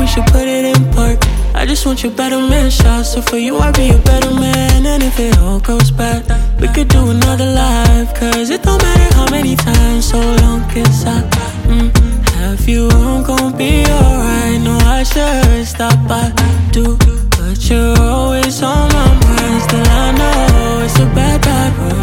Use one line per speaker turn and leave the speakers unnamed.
should put it in park. I just want your better man shot. So for you, I'll be a better man. And if it all goes bad, we could do another life. Cause it don't matter how many times, so long as I have you, I'm gon' be alright. No, I should stop, I do, but you're always on my mind. Still I know it's a bad, bad road.